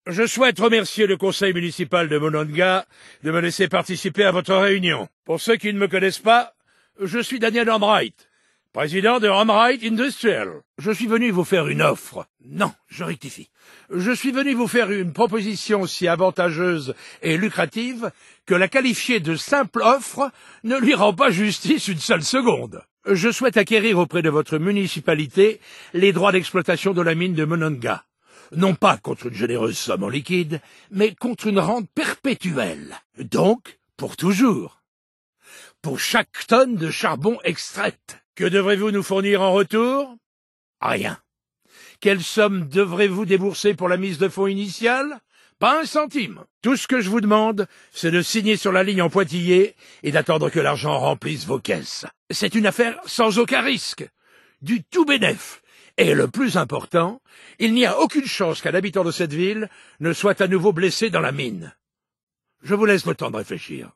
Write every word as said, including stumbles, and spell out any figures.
Je souhaite remercier le conseil municipal de Monongah de me laisser participer à votre réunion. Pour ceux qui ne me connaissent pas, je suis Daniel Hambright, président de Hambright Industrial. Je suis venu vous faire une offre. Non, je rectifie. Je suis venu vous faire une proposition si avantageuse et lucrative que la qualifier de simple offre ne lui rend pas justice une seule seconde. Je souhaite acquérir auprès de votre municipalité les droits d'exploitation de la mine de Monongah. Non pas contre une généreuse somme en liquide, mais contre une rente perpétuelle. Donc, pour toujours. Pour chaque tonne de charbon extraite. Que devrez-vous nous fournir en retour? Rien. Quelle somme devrez-vous débourser pour la mise de fonds initiale? Pas un centime. Tout ce que je vous demande, c'est de signer sur la ligne en pointillé et d'attendre que l'argent remplisse vos caisses. C'est une affaire sans aucun risque. Du tout bénef. Et le plus important, il n'y a aucune chance qu'un habitant de cette ville ne soit à nouveau blessé dans la mine. Je vous laisse le temps de réfléchir.